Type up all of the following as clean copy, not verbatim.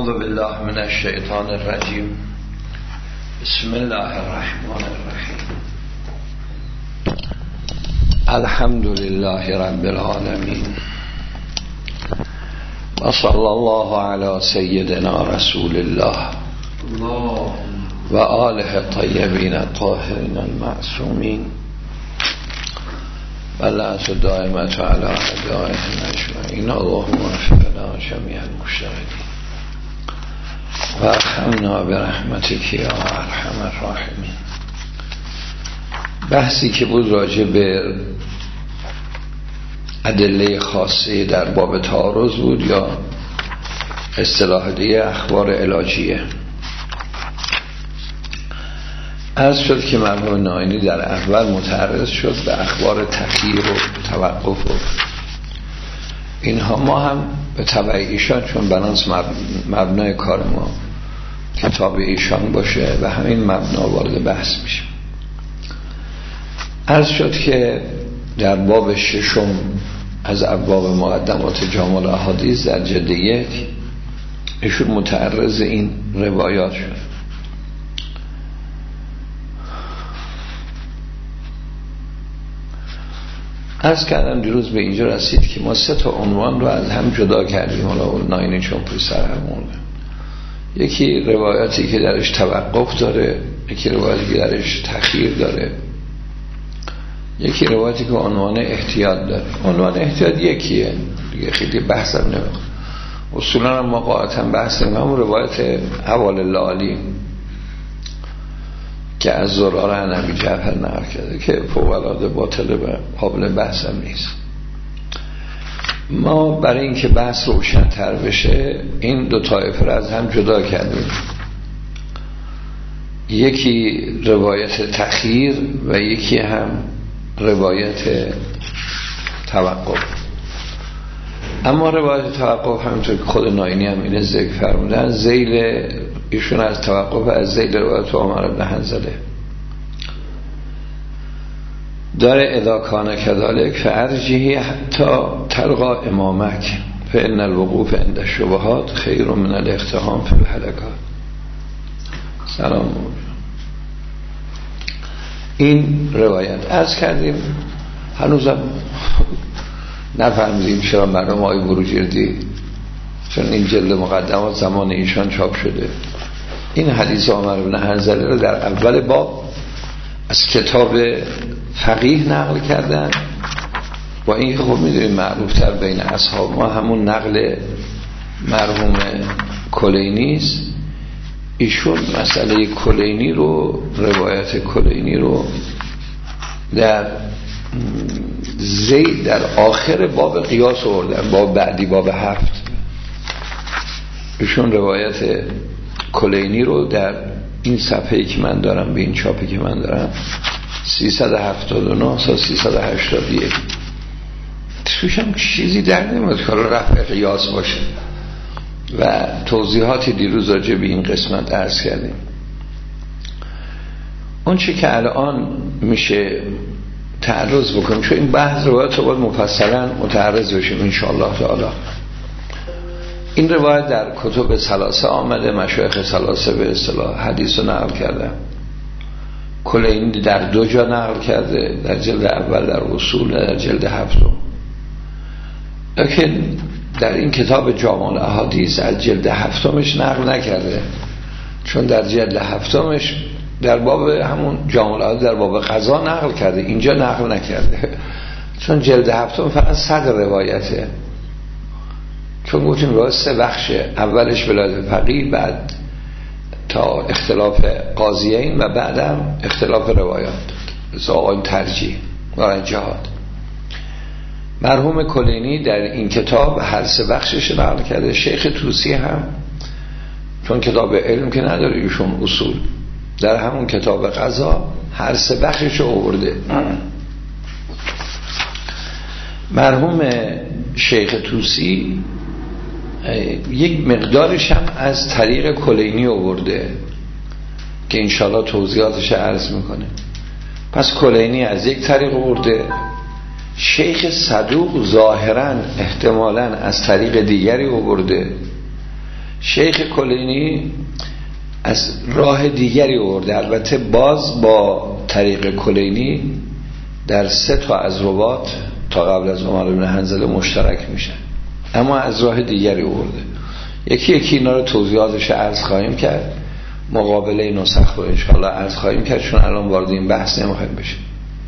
اعوذ بالله من الشیطان الرجیم. بسم الله الرحمن الرحیم. الحمد لله رب العالمین و صلی الله علی سیدنا رسول الله و آله الطیبین الطاهرین المعصومین و لعنت دائمة علی اعدائهم اجمعین. اللهم وفقنا جمیع المشتغلین و ارحمنا برحمتک یا ارحم الراحمین. بحثی که بود راجع به ادله خاصه در باب تعارض بود یا اصطلاح دیگه اخبار علاجیه. عرض شد که مرحوم ناینی در اول متعرض شد به اخبار تخییر و توقف و اینها. ما هم به تبع ایشان، چون بناس مبنای کار ما کتاب ایشان باشه و همین مبنا وارد بحث میشه. عرض شد که در باب ششم از ابواب مقدمات جامع الاحادیث در جلد 1 ایشون متعرض این روایات شد. عرض کردم دیروز به اینجا رسید که ما 3 عنوان رو از هم جدا کردیم. حالا ناینی چون پی سر همون، یکی روایاتی که درش توقف داره، یکی روایاتی که درش تخییر داره، یکی روایتی که عنوان احتیاط داره. عنوان احتیاط یکیه دیگه، خیلی بحثم نمیخواد. اصولا ما قاعدتا بحث نمیخوام. روایت حوال اللالی که از زراره نبی جعفر نقل کرده که فوق‌العاده باطل و قابل بحثم نیست. ما برای اینکه بحث روشن‌تر بشه این دو طایفه را از هم جدا کردیم. یکی روایت تخییر و یکی هم روایت توقف. اما روایت توقف همونطور که خود ناینی هم اینه ذکر فرمودن، ذیل ایشون از توقف از ذیل روایت عمر بن حنظله داره: اذا کان کذالک فارجحی حتی تلقا امامک فان الوقوف عند الشبهات خیر من الاقتحام فی الهلکات. سلام. این روایت عرض کردیم هنوزم نفهمیدیم چرا مرحوم آقای بروجردی، چون این جلد مقدمات زمان ایشان چاپ شده، این حدیث عمر بن حنظله رو در اول باب از کتاب فقیه نقل کردن. با این خب میدونیم معروف تر بین اصحاب ما همون نقل مرحوم کلینی است. ایشون مسئله کلینی رو، روایت کلینی رو در زید در آخر باب قیاس آوردن، باب بعدی، باب 7. ایشون روایت کلینی رو در این صفحه‌ای که من دارم، به این چاپی که من دارم 379 تا 381 توش هم چیزی در نمیاد که رفع قیاس باشه و توضیحاتی دیروز راجع به این قسمت عرض کردیم. اون چی که الان میشه تعرض بکنیم، چون این بحث روایت رو باید مفصلا متعرض بشیم انشاءالله تعالی. این روایت در کتب ثلاثه آمده، مشایخ ثلاثه به اصطلاح حدیث رو نقل کردن. کلینی در 2 جا نقل کرده، در جلد اول در اصول و در جلد 7. لیکن در این کتاب جامع الاحادیث از جلد 7 نقل نکرده، چون در جلد 7 در باب همون جامع الاحادیث در باب قضا نقل کرده، اینجا نقل نکرده، چون جلد 7 فقط 100 روایته. چون گفتیم روایت 3 بخشه، اولش ولایت فقیه، بعد تا اختلاف قاضیین و بعدم اختلاف روایات، آقای ترجیح و جهاد. مرحوم کلینی در این کتاب هر 3 بخشش نقل کرده. شیخ طوسی هم چون کتاب علم که نداره ایشون اصول، در همون کتاب قضا هر 3 بخشش رو آورده. مرحوم شیخ طوسی یک مقدارش هم از طریق کلینی آورده که انشاءالله توضیحاتش عرض میکنه. پس کلینی از یک طریق آورده، شیخ صدوق ظاهرا احتمالاً از طریق دیگری آورده شیخ کلینی از راه دیگری آورده، البته باز با طریق کلینی در 3 تا از رباط تا قبل از عمر بن حنظله مشترک میشن، اما از راه دیگری آورده. یکی اینا رو توضیحاتش عرض خواهیم کرد، مقابله نسخ رو انشاءالله عرض خواهیم کرد، چون الان وارد این بحث نمیخوایم بشیم.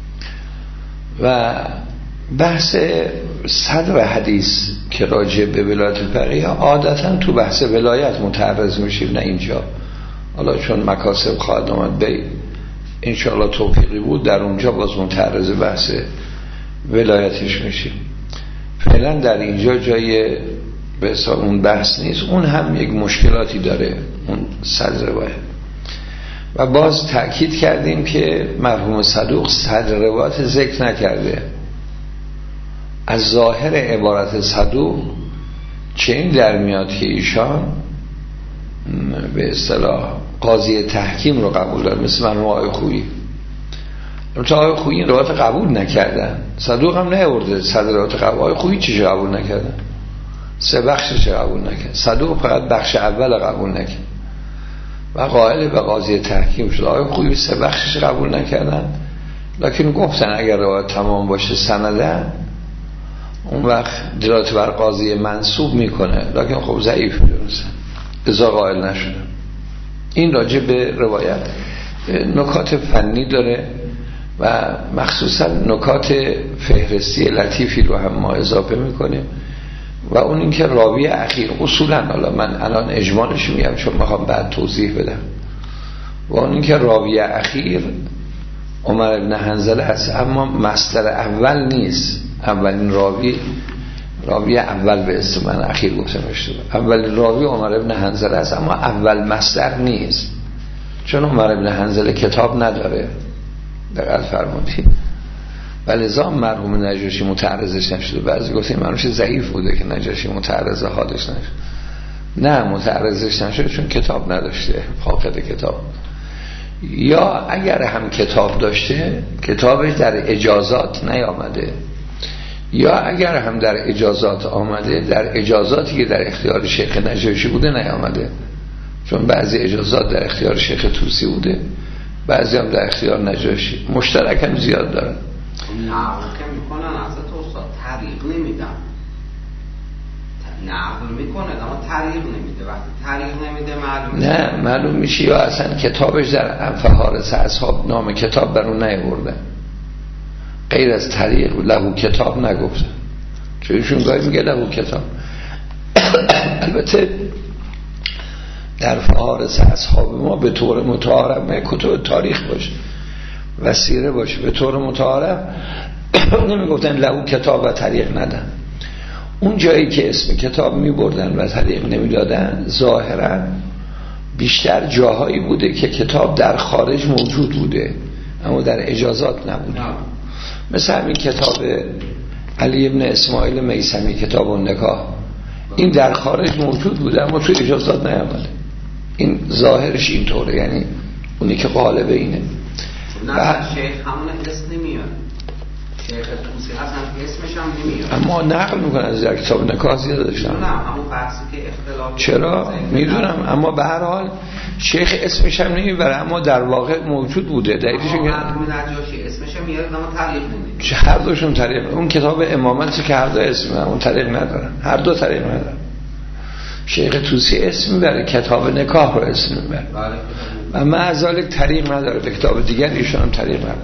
و بحث صدر حدیث که راجع به ولایت فقیه عادتا تو بحث ولایت متعرض میشیم، نه اینجا. حالا چون مکاسب خواهد آمد به انشاءالله توفیقی بود در اونجا باز متعرض بحث ولایتش میشیم. فعلا در اینجا جای به حساب اون بحث نیست، اون هم یک مشکلاتی داره اون صدر روایت. و باز تأکید کردیم که مرحوم صدوق صدر روایت ذکر نکرده. از ظاهر عبارت صدوق چه این در میاد که ایشان به اصطلاح قاضی تحکیم رو قبول داره، مثل مرحوم آقای خویی. تا آقای خویی این روایت قبول نکردن، صدوق هم نیاورده صدر روایت قبول. آقای خویی چیش قبول نکردن؟ 3 بخشش قبول نکرد، صدوق فقط بخش اول قبول نکرد و قائل به قاضی تحکیم شد. آقای خویی 3 بخشش قبول نکردن، لکن گفتن اگر روایت تمام باشه سندن اون وقت دلالت بر قاضی منصوب میکنه، لکن خب ضعیف میدونستن، ازا قائل نشدن. این راجع به روایت نکات فنی داره و مخصوصا نکات فهرستی لطیفی رو هم ما اضافه میکنه. و اون اینکه راوی اخیر اصولا، حالا من الان اجمالش میگم چون میخوام بعد توضیح بدم، و اون اینکه راوی اخیر عمر بن حنظله است، اما مصدر اول نیست. اولین راوی اول به اسم من اخیر گفته میشه، اولین راوی عمر بن حنظله است، اما اول مصدر نیست، چون عمر بن حنظله کتاب نداره. دقت فرمودید. ولذا مرحوم نجاشی متعرضش نشده. بعضی گفتن منوش ضعیف بوده که نجاشی متعرض حالش نشد. نه، متعرضش نشده چون کتاب نداشته، فاقد کتاب. یا اگر هم کتاب داشته کتابش در اجازات نیامده، یا اگر هم در اجازات آمده در اجازاتی که در اختیار شیخ نجاشی بوده نیامده، چون بعضی اجازات در اختیار شیخ طوسی بوده، بعضی هم در اختیار نجاشی. مشترک هم زیاد دارن. نقل که میکنن حضرت استاد طریق نمیدن، نقل میکنه اما طریق نمیده. وقتی طریق نمیده معلوم نه معلوم میشه یا اصلا کتابش در فهارس اصحاب نام کتاب بر اون نیاورده، غیر از طریق لهو کتاب نگفته، چون ایشون گاهی میگه لهو کتاب. البته در فهارس اصحاب ما به طور متعارف کتب تاریخ باشه و سیره باشه به طور متعارف نمیگفتن لهو کتاب و طریق ندن. اون جایی که اسم کتاب میبردن و طریق نمیدادن ظاهرا بیشتر جاهایی بوده که کتاب در خارج موجود بوده اما در اجازات نبوده. مثل همین کتاب علی ابن اسماعیل میثمی کتاب النکاح، این در خارج موجود بوده اما تو اجازات نیامده. این ظاهرش اینطوره، یعنی اونی که غالب اینه. نه شیخ همون اسم نمیاد، شیخ طوسی اصلا اسمش هم نمیاد، اما نقل میکنه از در کتاب نکاح زیاد داشتن. نه همون بحثی که اختلاف چرا میدونم، اما به هر حال شیخ اسمش هم نمیبره اما در واقع موجود بوده. دلیلش اینه نجاشی اسمش هم میاد اما طریق نمیده. هر دوشون طریق. اون کتاب امامتی که هر دو اسمه اون طریق ندارن، هر دو طریق ندارن. شیخ طوسی اسم میبره، کتاب نکاح رو اسم میبره و معذالک طریق نداره، به کتاب دیگر ایشون هم طریق نداره.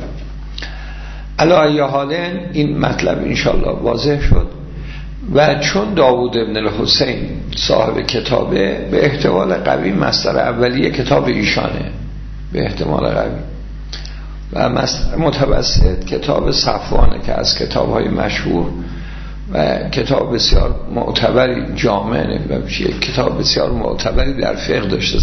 علی حالن این مطلب انشالله واضح شد. و چون داوود ابن الحسین صاحب کتابه، به احتمال قوی مصدر اولیه کتاب ایشانه، به احتمال قوی. و مصدر متوسط کتاب صفوانه که از کتاب‌های مشهور و کتاب بسیار معتبری جامع یک کتاب بسیار معتبری در فقه داشته.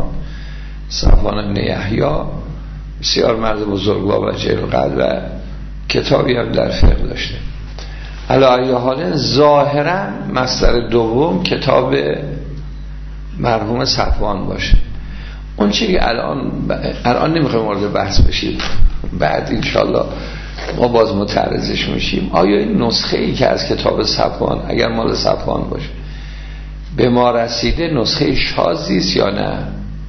صفوان ابن یحیی بسیار مرد بزرگوار و جلیل القدر و کتابی هم در فقه داشته. علی حال ظاهرا مصدر دوم کتاب مرحوم صفوان باشه. اون چیزی که الان نمیخوایم وارد بحث بشیم، بعد انشالله ما باز متعرضش میشیم. آیا این نسخه ای که از کتاب صفوان اگر مال صفوان باشه به ما رسیده نسخه شاذی است یا نه؟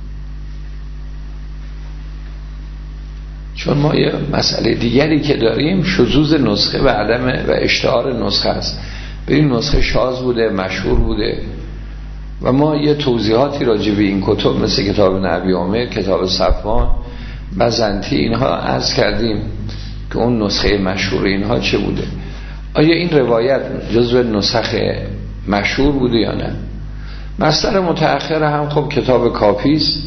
چون ما یه مسئله دیگری که داریم شذوذ نسخه و عدم و اشتهار نسخه است. به این نسخه شاذ بوده، مشهور بوده و ما یه توضیحاتی راجع به این کتب مثل کتاب نبی عامر، کتاب صفوان، بزنطی اینها عرض کردیم که اون نسخه مشهور اینها چه بوده. آیا این روایت جزو نسخ مشهور بوده یا نه؟ مصدر متأخر هم خب کتاب کافی است،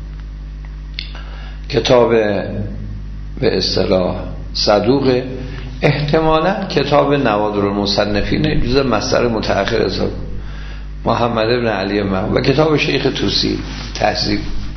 کتاب به اصطلاح صدوق، احتمالاً کتاب نوادر المصنفین جزء مصدر متأخر حساب محمد ابن علی محمود و کتاب شیخ طوسی تهذیب.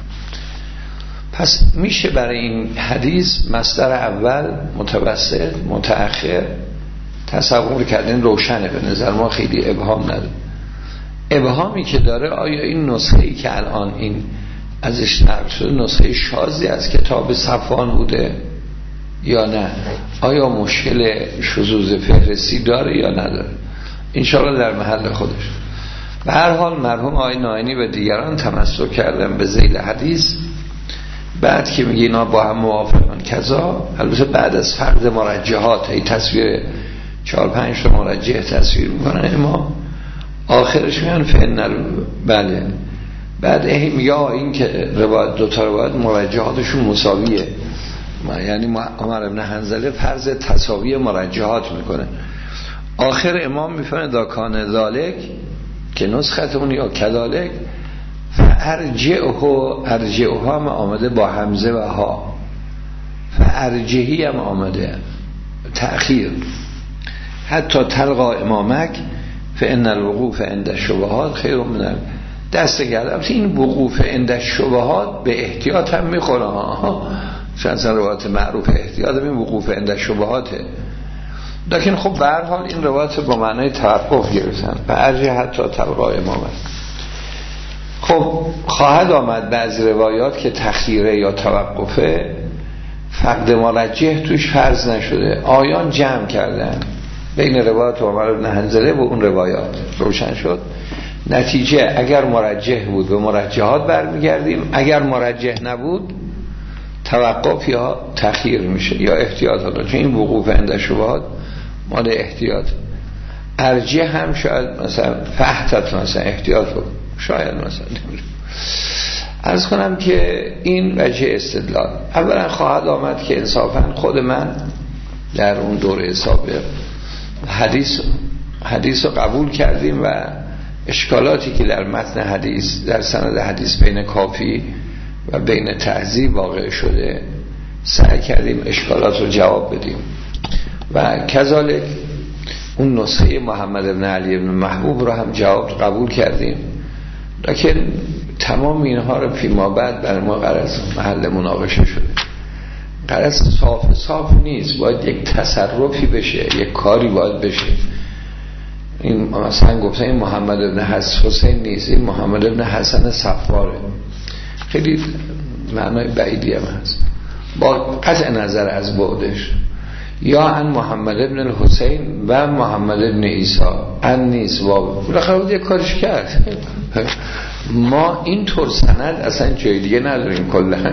پس میشه برای این حدیث مصدر اول، متوسط، متأخر تصور کردن. روشنه به نظر ما، خیلی ابهام نداره. ابهامی که داره آیا این نسخه‌ای که الان این ازش نقل شده نسخه شاذی از کتاب صفوان بوده یا نه؟ آیا مشکل شذوذ فهرستی داره یا نداره؟ انشاءالله در محل خودش. به هر حال مرحوم آقای ناینی و دیگران تمسک کردن به ذیل حدیث. بعد که میگه اینا با هم موافقن کذا، البته بعد از فقد مرجحات ای تصویر 4-5 تا مرجح تصویر میکنن اما آخرش میان بله بعد یا این که روایت دوتا روایت مرجحاتشون مساویه، یعنی عمر ابن حنظله فرض تساوی مرجحات میکنه. آخر امام میفهمه داکان ذالک که نسختون یا کذالک ارجعه هم آمده با همزه و ها، ارجحی هم آمده تأخیر، حتی تلقا امامک فان الوقوف عند الشبهات خیر من دست گردم. این وقوف عند الشبهات به احتیاط هم میخوره ها، چند روایت معروف احتیاط این وقوف عند الشبهاته، لیکن خب به هر حال این روایت با معنای توقف گرفتن و ارجح حتی تلقا امامک. خب خواهد آمد بعضی روایات که تخییره یا توقفه فقد مرجح توش فرض نشده، آیان جمع کردن بین روایات عمر بن حنظله و اون روایات، روشن شد. نتیجه اگر مرجح بود به مرجحات برمیگردیم، اگر مرجح نبود توقف یا تخییر میشه یا احتیاط ها، چون این وقوف عند شبهات مال احتیاط. ارجح هم شاید مثلا فحتت مثلا احتیاط بود، شاید مثلا عرض کنم که این وجه استدلال. اولا خواهد آمد که انصافا خود من در اون دوره سابق حدیث رو قبول کردیم و اشکالاتی که در متن حدیث در سند حدیث بین کافی و بین تهذیب واقع شده سعی کردیم اشکالات رو جواب بدیم و کذالک اون نسخه محمد ابن علی ابن محبوب رو هم جواب قبول کردیم، لیکن تمام اینها رو فیما بعد برای ما غرض محل مناقشه شده. غرض صاف نیست، باید یک تصرفی بشه، یک کاری باید بشه. این مثلا گفتن این محمد ابن حسین نیست، این محمد ابن حسن صفاره، خیلی معنای بعیدی هم هست با قطع نظر از بعدش. یا ان محمد ابن الحسین و محمد ابن عیسی ان نیست واقعا بالاخره بود یک کارش کرد. ما این طور سند اصلا جای دیگه نداریم، کلا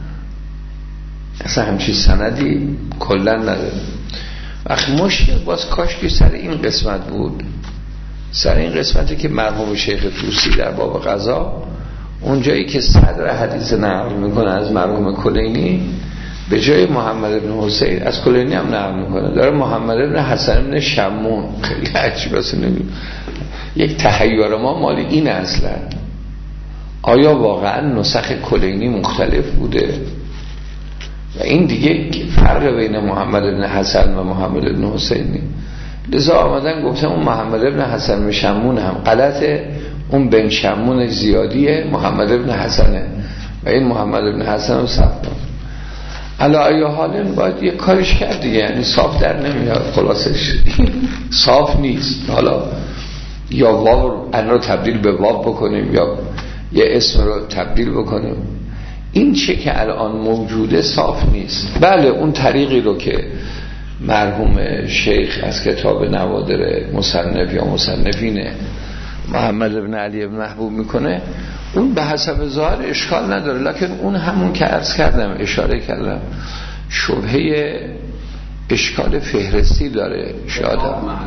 اصلا همچین سندی کلا نداریم. وقت مشکل باز کاش که سر این قسمت بود، سر این قسمتی که مرحوم شیخ طوسی در باب قضا اون جایی که صدر حدیث نقل میکنه از مرحوم کلینی به جای محمد ابن حسین از کلینی هم نقل میکنه داره محمد ابن حسن ابن شمون. خیلی عجیب است. یک تحیر ما مال این اصلا آیا واقعا نسخ کلینی مختلف بوده و این دیگه فرق بین محمد ابن حسن و محمد ابن حسین نیست. لذا آمدن گفتم اون محمد ابن حسن ابن شمون هم غلطه، اون بن شمون زیادیه، محمد ابن حسنه و این محمد ابن حسن و صفوان. علا ای حال باید یک کارش کرد دیگه، یعنی صاف در نمیاد، خلاصش صاف نیست. حالا یا واو رو تبدیل به واو بکنیم یا یه اسم رو تبدیل بکنیم، این چه که الان موجوده صاف نیست. بله اون طریقی رو که مرحوم شیخ از کتاب نوادر مصنف یا مصنفین محمد ابن علی ابن محبوب میکنه، اون به حسب ظاهر اشکال نداره، لکن اون همون که عرض کردم اشاره کردم شبهه اشکال فهرستی داره شاید.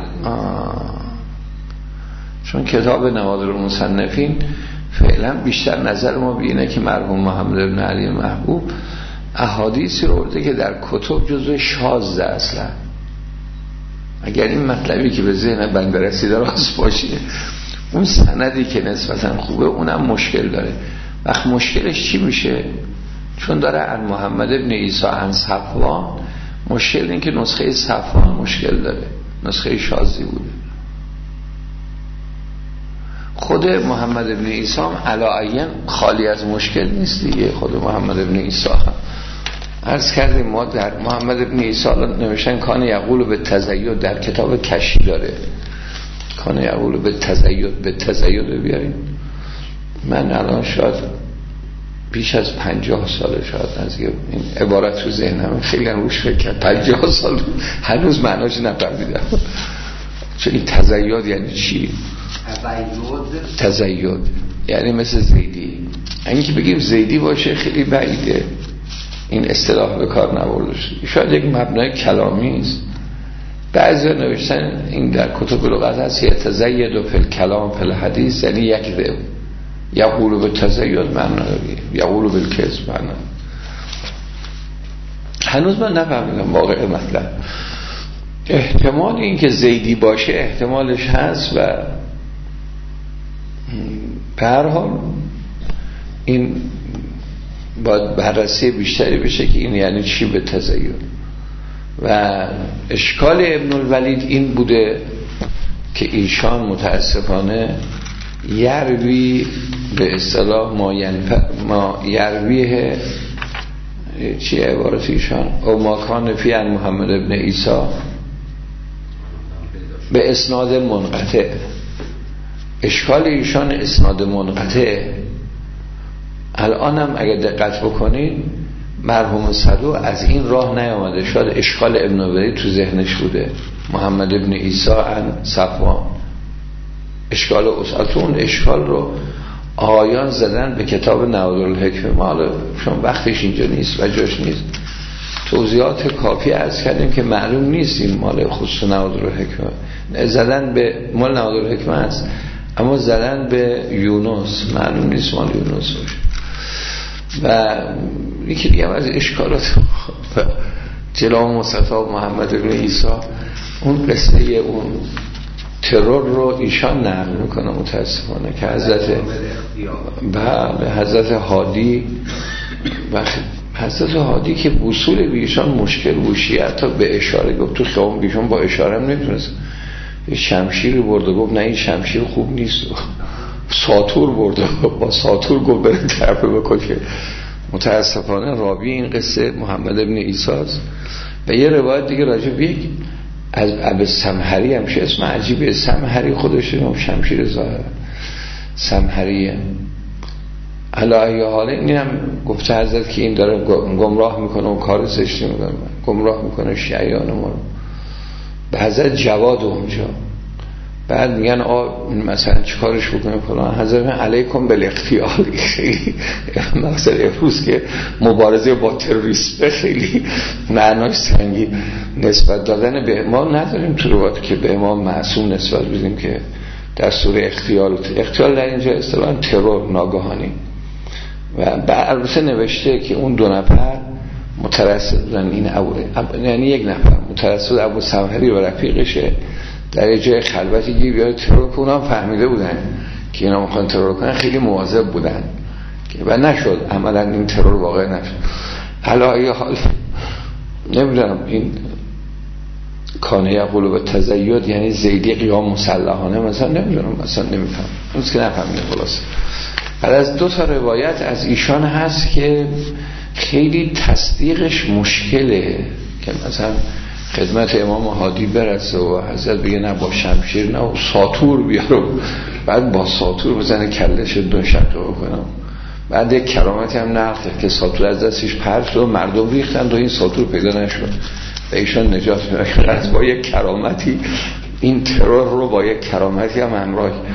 چون کتاب نوادر المصنفین فعلا بیشتر نظر ما بینه که مرحوم محمد ابن علی محبوب احادیثی رو برده که در کتب جزو شاذ اصلا. اگر این مطلبی که به ذهن بنده رسیده راست باشه، اون سندی که نسبتا خوبه اونم مشکل داره. وقت مشکلش چی میشه؟ چون داره عن محمد ابن عیسی عن صفوان، مشکل این که نسخه صفوان مشکل داره، نسخه شاذی بوده. خود محمد ابن عیسی هم علاعین خالی از مشکل نیست دیگه. خود محمد ابن عیسی هم عرض کردیم ما در محمد ابن عیسی نوشتن کان یقول به تزید، در کتاب کشی داره کان یقول به تزید بیاریم. من الان شاید بیش از 50 ساله شاید از این عبارت رو ذهنم خیلی روش فکر کرد، 50 سال هنوز معناش نفهمیدم. چون این تزید یعنی چی؟ تزید یعنی مثل زیدی. این که بگیم زیدی باشه خیلی بعیده، این اصطلاح به کار نبرده شده، شاید یک مبنای کلامی است. بعضی نوشتن این در کتب لغت هست یتزید و فی الکلام فی الحدیث، یعنی یکذب، یقول به تزید معنی یقول بالکذب معنی. هنوز من نفهمیدم واقع مطلب. احتمال این که زیدی باشه احتمالش هست و به هر حال این باید بررسی بیشتری بشه که این یعنی چی به تزید. و اشکال ابن الولید این بوده که ایشان متاسفانه یروی به اصطلاح ما یرویه چی عبارت ایشان او ما کان فی عن محمد ابن عیسی به اسناد منقطع. اشکال ایشان اسناد منقطع. الان هم اگه دقت بکنید مرحوم صدوق از این راه نیامده، شاید اشکال ابن الولید تو ذهنش بوده محمد ابن عیسی عن صفوان، اشکال اصل. اون اشکال رو آیان زدن به کتاب نوادر الحکمه. ما چون وقتش اینجا نیست و جاش نیست توضیحات کافی عرض کردیم که معلوم نیست این مال خصوص نوادر الحکمه، زدن به مال نوادر الحکمه است اما زدن به یونس، معلوم نیست مال یونس باشه. و یکی دیگه از اشکالات جلال مصطفی محمد ابن عیسی اون قصه اون ترور رو ایشان نقل میکنه متاسفانه که حضرت هادی و حضرت هادی که وصول به ایشان مشکل بوشی، حتی به اشاره گفت تو خیام بیشون با اشاره هم نمیتونست، شمشیر برده گفت نه این شمشیر خوب نیست، ساتور برده با ساتور گفت بره طرفه بکن. که متاسفانه راوی این قصه محمد ابن عیسی است. و یه روایت دیگه راجع به یک از ابو سمحری هم شه، اسم عجیبه سمحری، خودش شمشیر ظاهر سمحریه. علی حاله اینم گفته حضرت که این داره گمراه میکنه و کار زشتی میکنه، گمراه میکنه شیعیان ما رو. به حضرت جواد اونجا بعد میگن مثلا چیکارش بکنه فلان، حضرت علیکم بالاختیار. خیلی مقصد امروز که مبارزه با تروریسم خیلی معناش سنگی نسبت دادن به امام نداریم تو روایت که به امام معصوم نسبت بدیم که در سوره اختیار در اینجا اصطلاحاً ترور ناگهانی. و البته نوشته که اون دو نفر مترصد بودن، این یعنی یک نفر مترصد ابو سمحری و رفیقشه در جای خلوتی گیر بیاد ترور کنن. اونا فهمیده بودن که اینا میخوان ترور کنن، خیلی مواظب بودن و نشد عملا این ترور واقع نشد. حالا حال نمیدونم این کانه یقول به تزید یعنی زیدی قیام مسلحانه مثلا، نمیدونم مثلا نمیفهم اون که نفهمیده. خلاص بعد از دو تا روایت از ایشان هست که خیلی تصدیقش مشکله که مثلا خدمت امام هادی برسه و حضرت بگه نه با شمشیر نه و ساتور بیارم، بعد با ساتور بزنه کلش دو شقه بکنم. بعد یک کرامتی هم نقل که ساتور از دستش پرت و مردم ریختند و این ساتور پیدا نشد و ایشان نجات می‌داد. با یک کرامتی این ترور رو با یک کرامتی هم همراه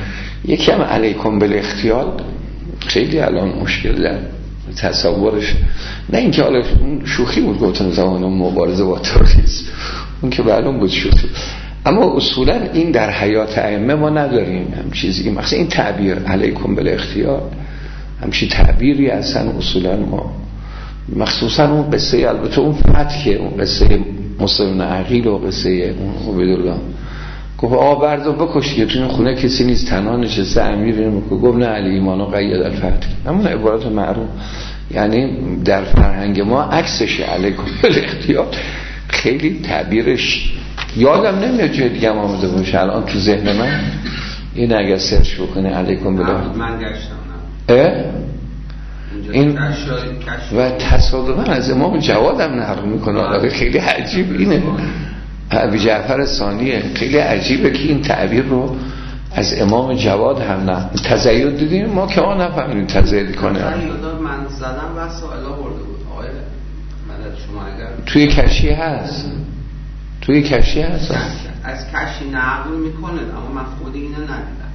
یکی هم علیکم بالاختیار خیلی الان مشکل در تصورش، نه اینکه حالا شوخی بود گفتن زمان مبارزه با تروریسم، اون که معلوم بود شوخی، اما اصولا این در حیات ائمه ما نداریم هم چیزی، مثلا این تعبیر علیکم بالاختیار همچین تعبیری اصلا اصولا ما، مخصوصا اون قصه، البته اون فتح که اون قصه مسلم عقیل و قصه اون عبیدالله گفت آقا بردار بکش که تو این خونه کسی نیست، تنها نشسته امیر اینو گفت نه علی ایمانو قید الفتح، همون عبارت معروف. یعنی در فرهنگ ما عکسشه علیکم بالاختیار، خیلی تعبیرش یادم نمیاد جای دیگه هم آمده باشه الان تو ذهن من، این اگر سرچ بکنه علیکم بالاختیار من گشتم این و تصادفاً از امام جواد هم نقل میکنه، خیلی عجیب اینه، ابی جعفر ثانیه، خیلی عجیبه که این تعبیر رو از امام جواد هم نه تزید دیدیم ما که ما نفهمیدیم تزید کنه. من زدم و سوالا برده بود آقای مدد شما اگر توی کشی هست، توی کشی هست از کشی نقل میکنه، اما من خود اینو ندیدم.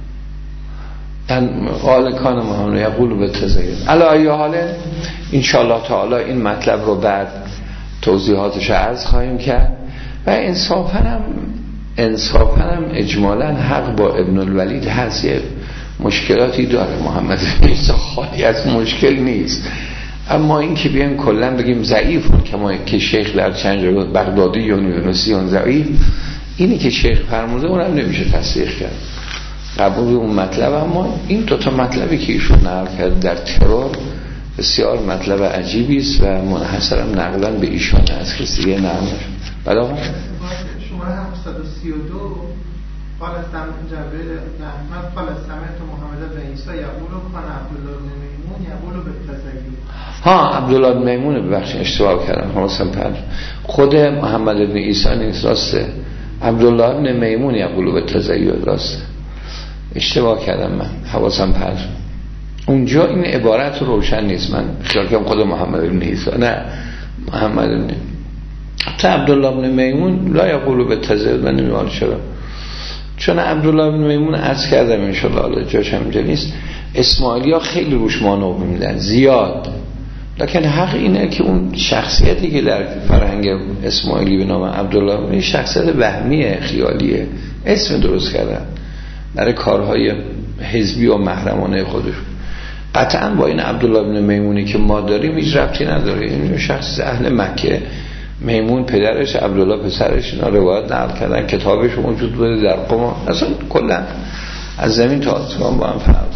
قال کان محمد یقول به تزید علی ای حال ان شاء الله تعالی این مطلب رو بعد توضیحاتش عرض خواهیم کرد. و انصافاً هم اجمالاً حق با ابن الولید هست، یه مشکلاتی داره، محمد عیسی خالی از مشکل نیست، اما این که بیایم کلاً بگیم ضعیفون که شیخ در چند جا بغدادی یا یونسی اون ضعیف، اینی که شیخ فرموده اونم نمیشه تصدیق کرد، قبول اون مطلب. اما این دوتا مطلبی که ایشون نقل کرد در ترور بسیار مطلب عجیبی است و منحصرم نقلاً به ایشان هست، کسی دیگه نقل نشد. بله آقا شماره 732 قال جبريل احمد قال سمعت محمد بن عیسی یقول کان عبدالله بن میمون یقول بالتزیین. ها عبدالله بن میمون، ببخشید اشتباه کردم، حواسم پرت، خود محمد بن عیسی نیست، راسته عبدالله بن میمون یقول بالتزیین، راسته اشتباه کردم، من حواسم پرت اونجا این عبارت روشن نیست، من خیال کردم خود محمد بن عیسی، نه محمد بن حتی عبدالله بن میمون لا یقولو به تزید، من نمیدونم چرا، چون عبدالله بن میمون عرض کردم انشالله حالا جاش همینجا نیست، اسماعیلی ها خیلی روش مانور میدن زیاد، لکن حق اینه که اون شخصیتی که در فرهنگ اسماعیلی به نام عبدالله بن شخصیت وهمیه، خیالیه، اسم درست کردن برای کارهای حزبی و محرمانه خودش. قطعا با این عبدالله بن میمونی که ما داریم هیچ ربطی نداره، این شخص اهل مکه، میمون پدرش، عبدالله پسرش، اینا روایت نقل کردن، کتابش موجود بوده در قم، اصلا کلا از زمین تا آسمان با هم فرق.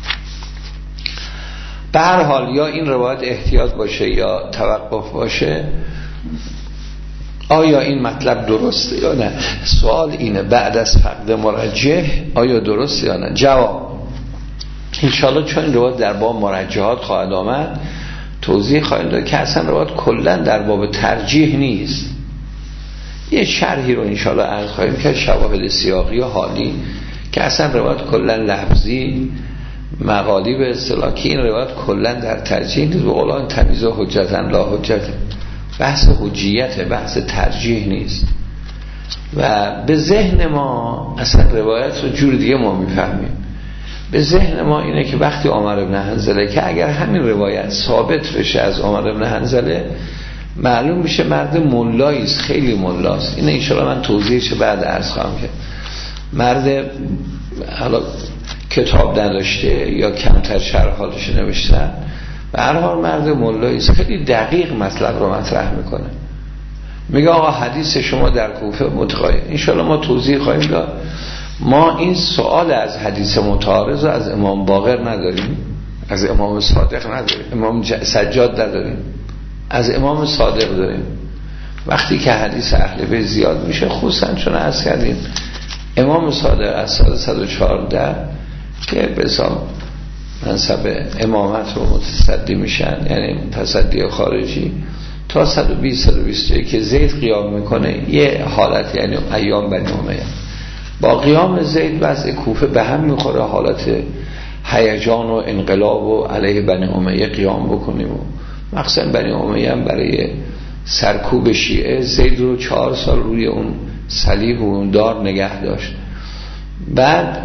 به هر حال یا این روایت احتیاط باشه یا توقف باشه، آیا این مطلب درسته یا نه؟ سوال اینه بعد از فقد مرجح آیا درسته یا نه؟ جواب انشاءالله چون این روایت در باب مرجحات خواهد آمد توضیح خواهیم داد که اصلا روایت کلا در باب ترجیح نیست، یه شرحی رو انشاءالله عرض خواهیم کرد، شواهد سیاقی و حالی که اصلا روایت کلا لفظی مقالی به اصطلاح که این روایت کلا در ترجیح نیست، به قولان تمیز و حجتن لا حجت، بحث حجیت، بحث ترجیح نیست. و به ذهن ما اصلا روایت رو جور دیگه ما میفهمیم، به ذهن ما اینه که وقتی عمر بن حنظله که اگر همین روایت ثابت بشه از عمر بن حنظله معلوم میشه مرد مولایی است، خیلی مولاست، این انشاءالله من توضیحش بعد عرض خواهم کرد. مرد حالا کتاب نداشته یا کمتر شرح حالش نوشتن، به هر حال مرد مولایی است، خیلی دقیق مطلب رو مطرح میکنه، میگه آقا حدیث شما در کوفه متقاعد، انشاءالله ما توضیح خواهیم داد. ما این سوال از حدیث متعارض از امام باقر نداریم، از امام صادق نداریم، امام سجاد نداریم، از امام صادق داریم. وقتی که حدیث اهل بیت زیاد میشه، خصوصا چون عرض کردیم امام صادق از سال 114 که به حساب منصب امامت رو متصدی میشن، یعنی تصدی خارجی، تا 120 که زید قیام میکنه، یه حالت یعنی ایام بنی امیه، با قیام زید وضع کوفه به هم میخوره، حالت هیجان و انقلاب و علیه بنی امیه قیام بکنیم، و مخصوصا بنی امیه هم برای سرکوب شیعه زید رو 4 سال روی اون صلیب و اون دار نگه داشت. بعد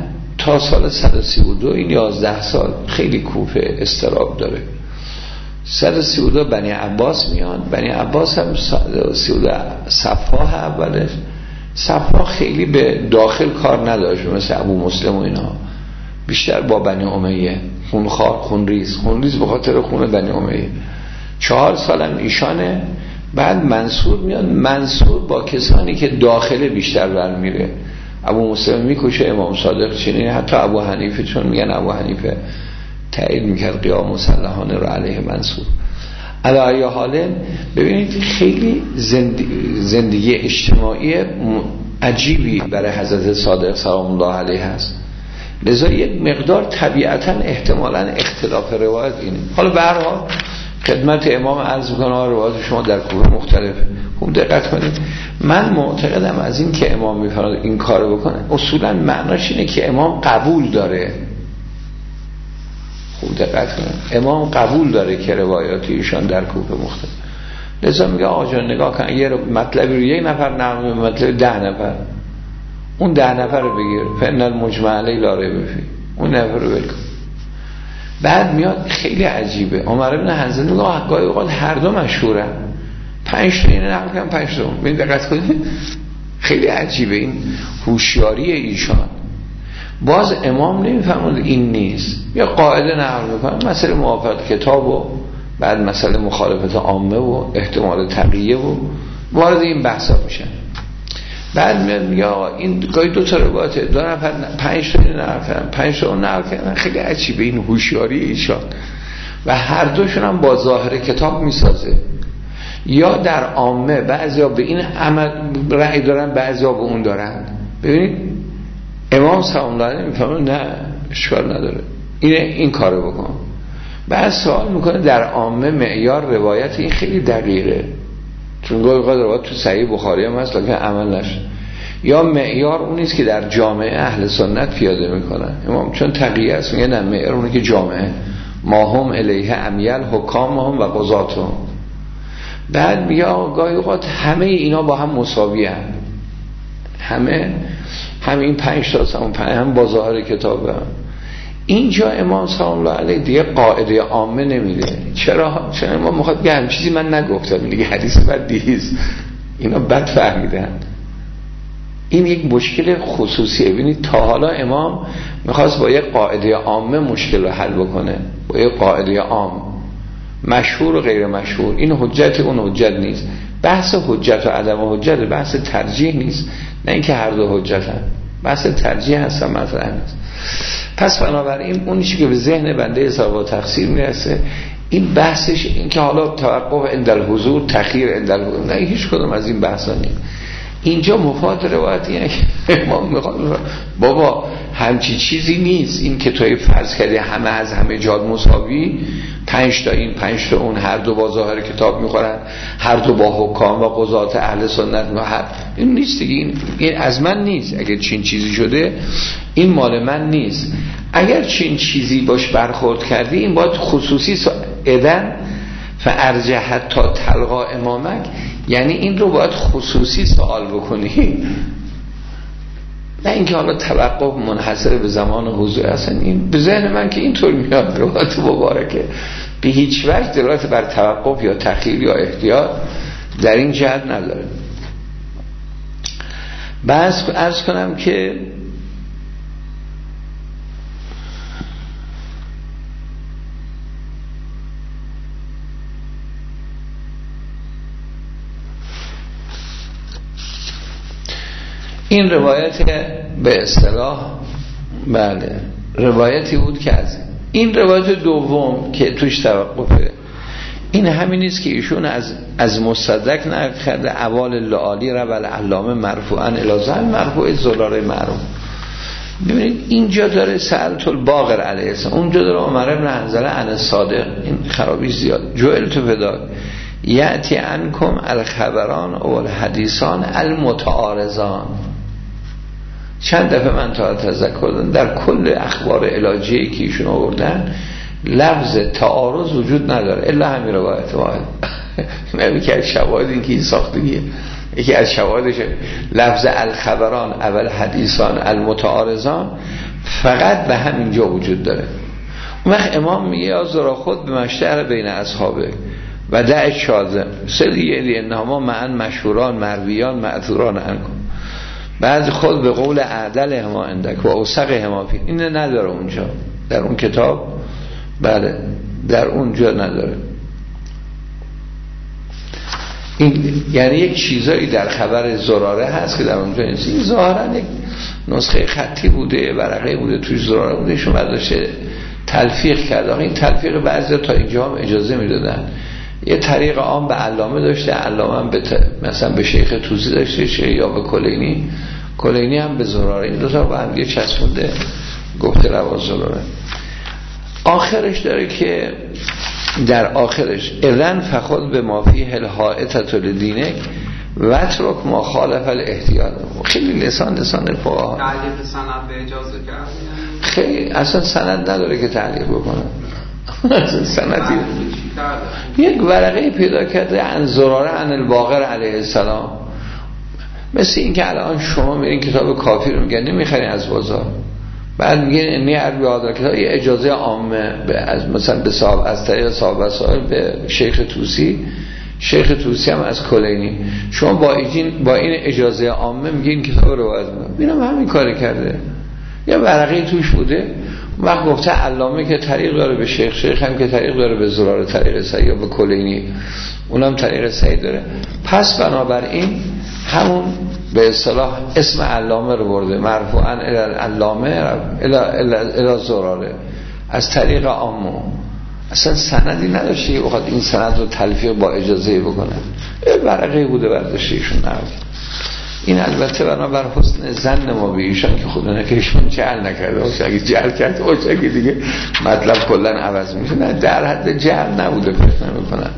تا سال 132 این 11 سال خیلی کوفه استراب داره. 132 بنی عباس میان. بنی عباس هم 132 صفحه اولش، صفحه خیلی به داخل کار نداشت مثل ابو مسلم و اینا، بیشتر با بنی امیه خونخوار خونریز به خاطر خون بنی امیه. 4 سالم ایشانه. بعد منصور میاد. منصور با کسانی که داخل بیشتر برمیره. ابو مسلم میکشه، امام صادق چنین، حتی ابو حنیفه، چون میگن ابو حنیفه تایید میکرد قیام مسلحانه رو علیه منصور. علی حال ببینید خیلی زندگی اجتماعی عجیبی برای حضرت صادق سلام الله علیه هست. لذا یک مقدار طبیعتا احتمالاً اختلاف روایت اینه. حالا به هر حال خدمت امام عرض میکنم روایت شما در کوفه مختلفه، خوب دقت کنید. من معتقدم از این که امام میفرماید این کارو بکنه اصولا معناش اینه که امام قبول داره. خوب دقت کنید، امام قبول داره که روایات ایشان در کوفه مختلف. لذا میگه آقا جان نگاه کن، یه مطلبی رو یک نفر نقل، مطلب 10 نفر، اون 10 نفر رو بگیر، فإن المجمع علیه لا ریب فیه، اون نفر رو بگیر. بعد میاد خیلی عجیبه، عمر بن حنظله میگه گاهی اوقات هر دو مشهورن، 5 تا این نقل کردن 5 تا اون. ببین دقت کنید خیلی عجیبه این هوشیاری ایشان. باز امام نمیفهمه این نیست، یا قاعده نقل میکنه مسئله موافقت کتاب و بعد مسئله مخالفت عامه و احتمال تقیه و وارد این بحثا میشن. بعد میاد میگه آقا این گاهی 2 تا روایت 2 نفر 5 تا نقل کردن 5 تا اون نقل کردن. خیلی عجیبه این هوشیاری ایشان و هر دوشون هم با ظاهر کتاب میسازه. یا در عامه بعضیا به این عمل رأی دارن، بعضیا به اون دارن. ببینید امام سلام الله علیه میفهمه نه اشکال نداره این کارو بکن. بعد سوال میکنه در عامه معیار روایت این خیلی دقیقه، چون گاهی اوقات روایت تو صحیح بخاری هم هست لکن عمل نشه. یا معیار اون نیست که در جامعه اهل سنت پیاده میکنن. امام چون تقیه است میگه نه، معیار اونه که جامعه ما هم الیه امیل حکام هم و قضات هم. بعد میگه گاهی اوقات همه اینا با هم مساوی هم، همین 5 تا هم با ظاهر کتاب هم. اینجا امام سلام الله علیه دیگه قاعده عامه نمیده. چرا؟ چون امام میخواد بگه همین چیزی من نگفتم، دیگه حدیث بدیهیست، اینا بد فهمیدن. این یک مشکل خصوصیه. ببینید تا حالا امام میخواست با یک قاعده عامه مشکل رو حل بکنه، با یک قاعده عام مشهور و غیر مشهور. این حجت اون حجت نیست. بحث حجت و عدم حجت بحث ترجیح نیست، نه اینکه هر دو حجت هم، بحث ترجیح هستن مطرح نیست. پس بنابراین اون چیزی که به ذهن بنده حساب و تقصیر میرسه این بحثش این که حالا توقف عند الحضور تخییر عند الحضور، نه هیچ کدوم از این بحثا نیست. اینجا مفاد روایتیه که ما میخوام بابا همچی چیزی نیست. این که توی فرض کردی همه از همه جاد مساوی، 5 تا این 5 تا اون، هر دو با ظاهر کتاب میخورن، هر دو با حکام و قضات اهل سنت این نیست دیگه. این از من نیست. اگر چین چیزی شده این مال من نیست. اگر چین چیزی باش برخورد کردی این باید خصوصی ادن فارجع حتی تلقا امامک، یعنی این رو باید خصوصی سوال بکنی، نه اینکه حالا توقف منحصر به زمان حضور. اصلا این به ذهن من که اینطور میاد روایت مبارکه به هیچ وجه دلالت بر توقف یا تخییر یا احتیاط در این جهت نداره. بس عرض کنم که این روایت به اصطلاح بله روایتی بود که از این روایت دوم که توش توقفه، این همین نیست که ایشون از مصدق نقل کرده اوال لعالی رو بل علامه مرفوعا الازل مرفوع زلاره معروف. ببینید اینجا داره سألت الباقر علیه السلام، اونجا داره عمر بن حنظله عن صادق. این خرابی زیاد. جوئل تو فدا یأتی عنکم الخبران و الحدیثان المتعارضان. چند دفعه من تا تذکر دادم در کل اخبار علاجی که ایشون آوردن لفظ تعارض وجود نداره الا همین روایت واحد. نمی که از شواهد این که این ساختگیه، یکی از شواهدش لفظ الخبران اول حدیثان المتعارضان فقط به همینجا وجود داره. اون وقت امام میگه یا زرا خود به مشتهر بین اصحابه و دع شاذم سری انما معن مشهوران مرویان معذوران انکم. بعد خود به قول اعدل هما اندک و اوثق هما فی، این نداره اونجا در اون کتاب. بله در اونجا نداره. این یعنی یک چیزایی در خبر زراره هست که در اونجا نیست. این ظاهرا یک نسخه خطی بوده، ورقه بوده توش زراره بوده، شما برداشته تلفیق کرده. این تلفیق بعضی تا اینجا هم اجازه میدادن. یه طریق عام به علامه داشته، علامه هم مثلا به شیخ توسی داشته، یا به کلینی هم به زراره. این دوتا با هم یه چسبونده گفته روا زراره. آخرش داره که در آخرش اذن فخذ به ما فیه الحائطة لدینک و اترک ما خالف الاحتیاط. خیلی لسان فقها تعلیق سند به اجازه کرد، خیلی اصلا سند نداره که تعلیق بکنه. اصلا سندی یک ورقه پیدا کرده عن زراره عن الباقر علیه السلام. مثل این که الان شما میرین کتاب کافی رو میگن نمیخرین از بازار، بعد میگن انی عربی آدار کتاب یه اجازه عامه از مثلا به صاحب از طریق صاحب وسائل به شیخ توسی هم از کلینی. شما با این اجازه عامه میگین کتاب روایت میگن. اینم همین کاری کرده، یه ورقه توش بوده وقت گفته علامه که طریق داره به شیخ هم که طریق داره به زراره طریق صحیح، یا به کلینی اونم طریق صحیح داره. پس بنابراین همون به اصطلاح اسم علامه رو برده مرفوعاً الی علامه الی زراره از طریق عامو. اصلا سندی نداشته که بخواد این سند رو تلفیق با اجازه بکنه. ورقه بوده برداشته ایشون نرد. این البته بنابر حسن زن ما به ایشان که خدا نکنه ایشون جهل نکرده باشه. اگه جهل کرده باشه که دیگه مطلب کلا عوض میشه. نه در حد جهل نبوده، فکر نمی‌کنم.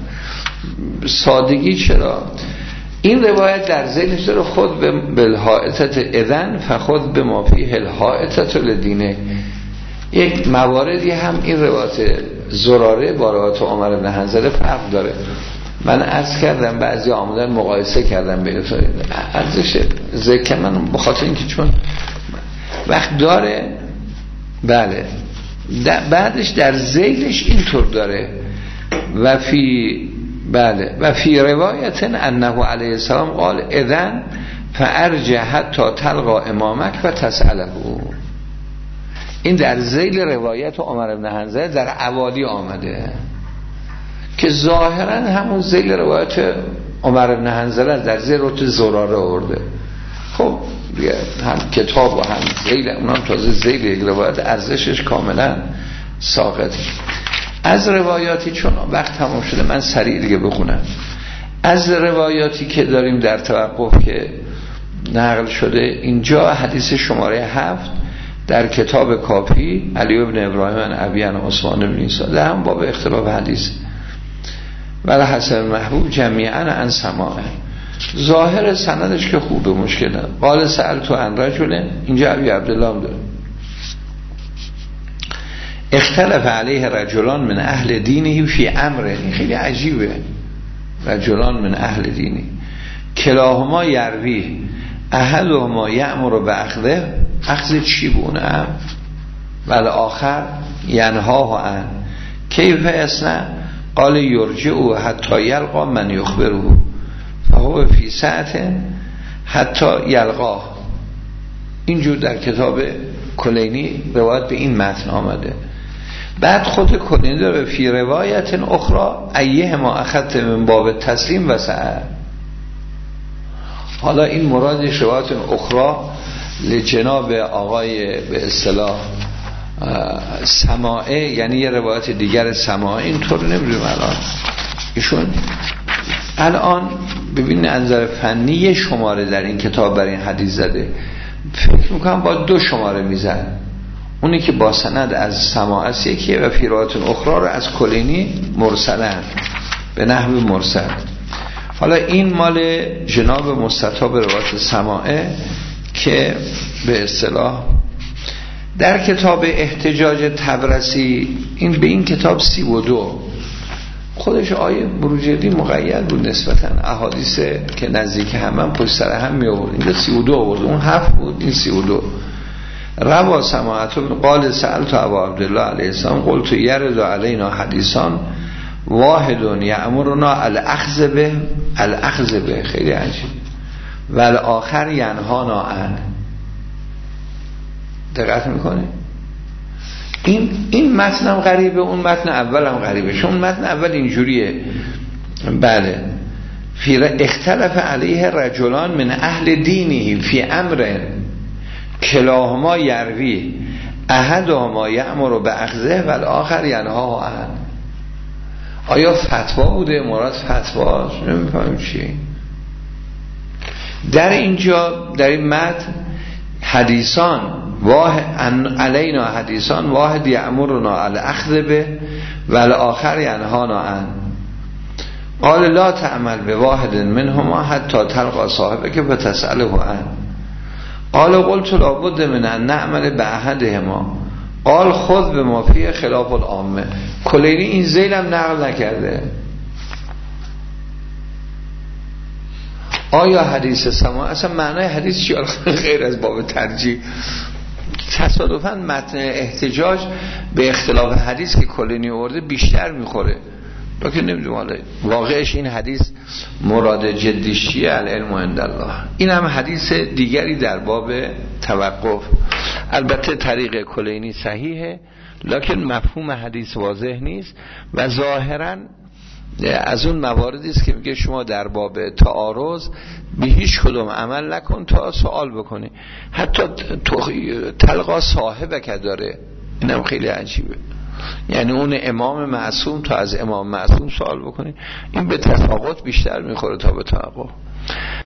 سادگی چرا؟ این روایت در ذهنش داره خود به الحائطة اذن فخود به ما فیه الحائطة لدینه. یک مواردی هم این روایت زراره با روایت عمر بن حنظله فرق داره. من عرض کردم بعضی آمدن مقایسه کردم بین تو ارزش ذکر من بخاطر اینکه چون وقت داره. بله بعدش در ذیلش اینطور داره و فی روایت انه علیه السلام قال اذن فارجع حتی تلقا امامک و تسأله. این در ذیل روایت عمر بن حنظله در اوالی آمده که ظاهرا همون ذیل روایت عمر بن حنظله در ذیل روایت زراره آورده. خب هم کتاب و هم ذیل اونم تازه ذیل یک روایت ارزشش کاملا ساقطه. از روایاتی چون وقت تمام شده من سریع دیگه بخونم. از روایاتی که داریم در توقف که نقل شده اینجا حدیث شماره 7 در کتاب کافی علی بن ابراهیم عن ابی عن عثمان بن عیسی در هم باب اختلاف حدیث ولی حسن محبوب جمیعا عن سماعه. ظاهر سندش که خوبه مشکل نداره. قال سألت عن رجل، اینجا ابی عبدالله هم داره اختلف علیه رجلان من اهل دینه فی امره. این خیلی عجیبه. رجلان من اهل دینه کلاهما یروی احدهما یأمر باخذه، اخذ چی بونه ولی آخر ینهاه عن کیف اسنع قال یرجعو حتی یلقا من یخبره فهو فی ساعت حتی یلقاه. اینجور در کتاب کلینی روایت به این متن آمده. بعد خود کلینی داره فی روایت اخرى ایه ما اخذت من باب تسلیم و سعر. حالا این مرادش روایت اخرى لجناب آقای به اصطلاح سماعه، یعنی یه روایت دیگر سماعه. اینطور نمیدونم ایشون الان ببین نظر فنی یه شماره در این کتاب برای این حدیث زده. فکر میکنم با 2 شماره میزن. اونی که با سند از سماعه یکیه و فیرات اخرى رو از کلینی مرسلن به نحو مرسل. حالا این مال جناب مستطاب روایت سماعه که به اصطلاح در کتاب احتجاج تبرسی این به این کتاب 32 خودش آیه بروجردی مقید بود نسبتا احادیث که نزدیک هم پشت سر هم می آورد. این 32 آورد، اون 7 بود، این 32. روا سماعت قال سألت ابا عبدالله علیه السلام قلت یرد علینا حدیثان واحد یأمرنا الاخذ به خیلی عجیب و الاخر ینهانا عن. دقت میکنه این متن هم غریبه، اون متن اول هم غریبه. چون متن اول اینجوریه بله اختلف علیه رجلان من اهل دینه فی امر کلاهما یروی احدهما یأمر باخذه و الاخر ینها عن. آیا فتوا بوده؟ مراد فتوا نمیفهمم چیه. در اینجا در این متن حدیثان علینا حدیثان واحد یأمرنا الاخذ به و الاخر ینهانا عن. قال لا تعمل به واحد منهما حتی تلقى صاحبه که بتسأله عن. قال قلت لابد من ان نعمل به احدهما. قال خذ به ما فیه خلاف العامه. کلینی این زیلم نقل نکرده. آیا حدیث سما اصلا معنای حدیث چیه؟ غیر از باب ترجیح تصادفاً متن احتجاج به اختلاف حدیث که کلینی آورده بیشتر میخوره، لکن نمیدونم واقعش این حدیث مراد جدیش چیه؟ العلم عند الله. این هم حدیث دیگری در باب توقف. البته طریق کلینی صحیحه لکن مفهوم حدیث واضح نیست و ظاهراً از اون مواردی است که میگه شما در باب تعارض به هیچ کدوم عمل نکن تا سوال بکنی، حتی تلقا صاحبه که داره. اینم خیلی عجیبه، یعنی اون امام معصوم تا از امام معصوم سوال بکنی. این به تفاوت بیشتر میخوره تا به توقف.